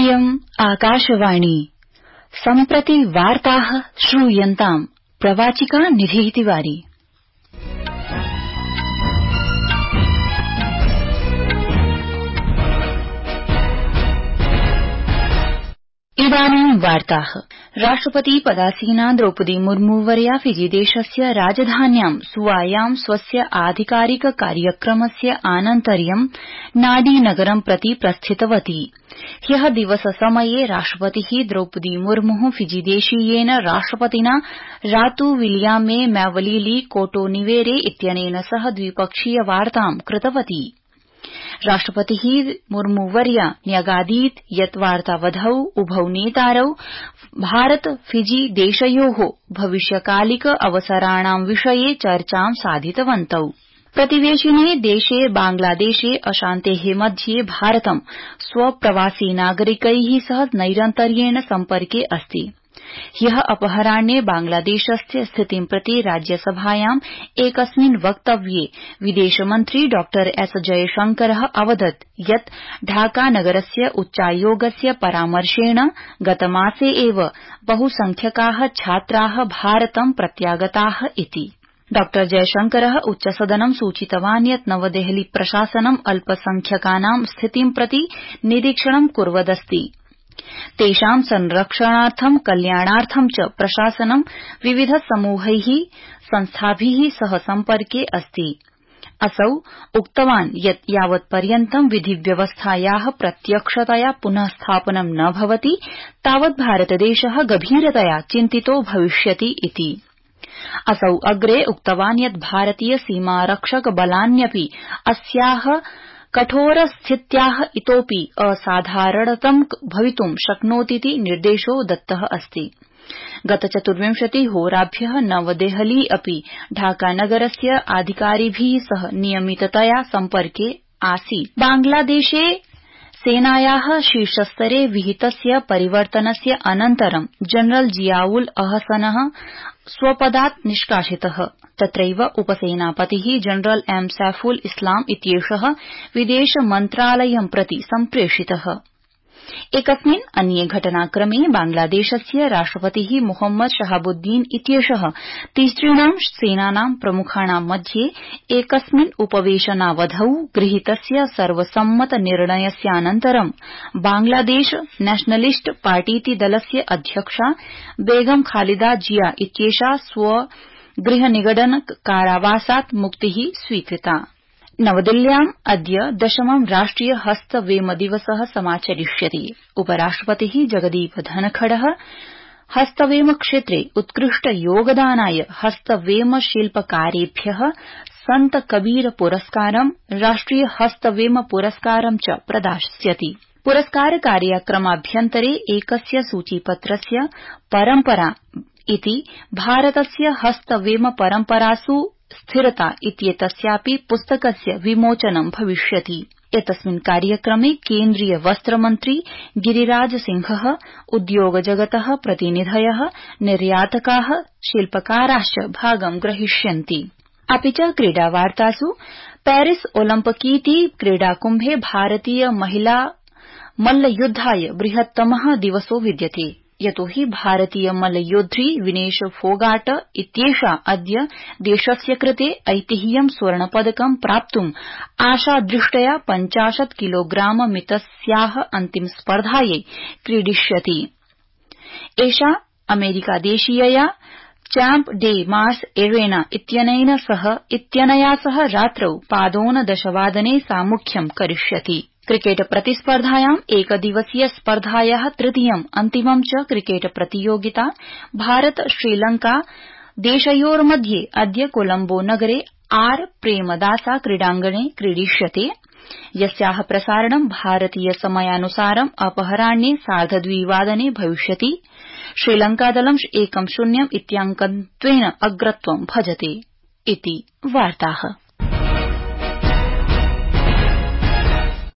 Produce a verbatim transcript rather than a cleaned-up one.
इयम् आकाशवाणी सम्प्रति वार्ताः श्रूयन्ताम् प्रवाचिका निधिः तिवारी। इदानीं वार्ताः। राष्ट्रपति पदासीना द्रौपदी मुर्मूवर्या फिजीदेशस्य राजधान्यां सुआयां स्वस्य आधिकारिक कार्यक्रमस्य आनन्तर्यं नाडी नगरं प्रति प्रस्थितवती। ह्यः दिवससमये राष्ट्रपतिः द्रौपदी मुर्मुः फिजीदेशीयेन राष्ट्रपतिना रातू विलियामे मैवलीली कोटोनिवेरे इत्यनेन सह द्विपक्षीय वार्तां कृतवती। राष्ट्रपतिः मुर्मूवर्या न्यगादीत् यत् वार्तावधौ उभौ नेतारौ भारत फिजी देशयोः भविष्यकालिक अवसराणां विषये चर्चां साधितवन्तौ। प्रतिवेशिने देशे बांग्लादेशे अशान्तेः मध्ये भारतं स्वप्रवासी नागरिकैः सह नैरन्तर्येण सम्पर्के अस्ति। ह्यः अपराह्ने बांग्लादेशस्य स्थितिं प्रति राज्यसभायां एकस्मिन् वक्तव्ये विदेशमन्त्री डॉ एस जयशंकरः अवदत् यत् ढाका नगरस्य उच्चायोगस्य परामर्शेण गतमासे एव बहुसंख्यकाः छात्राः भारतं प्रत्यागताः इति। डॉ जयशंकरः उच्चसदनं सूचितवान् यत् नवदेहली प्रशासनं अल्पसंख्यकानां स्थितिं प्रति निरीक्षणं कुर्वदस्ति। तेषां संरक्षणार्थं कल्याणार्थं च प्रशासनं विविध समूहैः संस्थाभिः सह सम्पर्के अस्ति। असौ उक्तवान् यत् यावत्पर्यन्तं विधिव्यवस्थायाः प्रत्यक्षतया पुनः स्थापनं न भवति तावत् भारतदेशः गभीरतया चिन्तितो भविष्यति इति। असौ अग्रे उक्तवान् यत् भारतीय सीमारक्षक बलान्यपि अस्याः कठोरस्थित्याः इतोऽपि असाधारणतं भवितुं शक्नोतीति निर्देशो दत्तः अस्ति। गत चतुर्विंशति होराभ्यः नवदेहली अपि ढाकानगरस्य अधिकारिभिः सह नियमिततया सम्पर्के आसीत्। बांग्लादेशे सेनायाः शीर्षस्तरे विहितस्य परिवर्तनस्य अनन्तरं जनरल जियाउल अहसनः स्वपदात् निष्कासितः। तत्रैव उपसेनापतिः जनरल एम सैफुल इस्लाम इत्येषः विदेशमन्त्रालयं प्रति सम्प्रेषितः। एकस्मिन् अन्ये घटनाक्रमे बांग्लादेशस्य राष्ट्रपतिः मोहम्मद शहाबुद्दीन इत्येषः तिसृणां सेनानां प्रमुखाणां मध्ये एकस्मिन् उपवेशनावधौ गृहीतस्य सर्वसम्मत निर्णयस्यानन्तरं बांग्लादेश नेशनलिस्ट पार्टीति दलस्य अध्यक्षा बेगम खालिदा जिया इत्येषा स्व गृहनिगडन कारावासात् मुक्तिः स्वीकृता। नवदिल्ल्याम् अद्य दशमं राष्ट्रिय हस्तवेम दिवसः समाचरिष्यति। उपराष्ट्रपतिः जगदीप धनखडः हस्तवेम क्षेत्रे उत्कृष्ट योगदानाय हस्तवेम शिल्पकारेभ्यः संत कबीर पुरस्कारं राष्ट्रिय हस्तवेम पुरस्कारं च प्रदास्यति। पुरस्कार कार्यक्रमाभ्यन्तरे एकस्य सूचीपत्रस्य परम्परा इति भारतस्य हस्तवेम परम्परासु स्थिरता इत्येतस्यापि पुस्तकस्य विमोचनं भविष्यति। एतस्मिन् कार्यक्रमे केन्द्रीय वस्त्रमन्त्री गिरिराज सिंहः उद्योगजगतः प्रतिनिधयः निर्यातकाः शिल्पकाराश्च भागं ग्रहीष्यन्ति। अपि च क्रीडावार्तासु पेरिस ओलम्पिकीति क्रीडाकुम्भे भारतीय महिला मल्लयुद्धाय बृहत्तमः दिवसो विद्यते। यतोहि भारतीय मल्लयोद्ध्री विनेश फोगाट इत्येषा अद्य देशस्य कृते ऐतिह्यं स्वर्णपदकं प्राप्तुम् आशादृष्ट्या पञ्चाशत् किलोग्राम मितस्याः अन्तिमस्पर्धायै क्रीडिष्यति। एषा अमेरिकादेशीयया चैम्प डे मार्स एरेना इत्यनेन सह इत्यनया सह रात्रौ पादोन दशवादने सामुख्यं करिष्यति। क्रिकेट प्रतिस्पर्धायाम् एकदिवसीय स्पर्धायाः तृतीयम् अन्तिमं च क्रिकेट प्रतियोगिता भारत श्रीलंका देशयोर्मध्ये अद्य कोलम्बो नगरे आर प्रेमदासा क्रीडाङ्गणे क्रीडिष्यते, यस्याः प्रसारणं भारतीय समयानुसारम् अपराह्ने सार्धद्विवादने भविष्यति। श्रीलंकादलं एकं शून्यम् इत्याङ्कत्वेन अग्रत्वं भजते इति वार्ताः।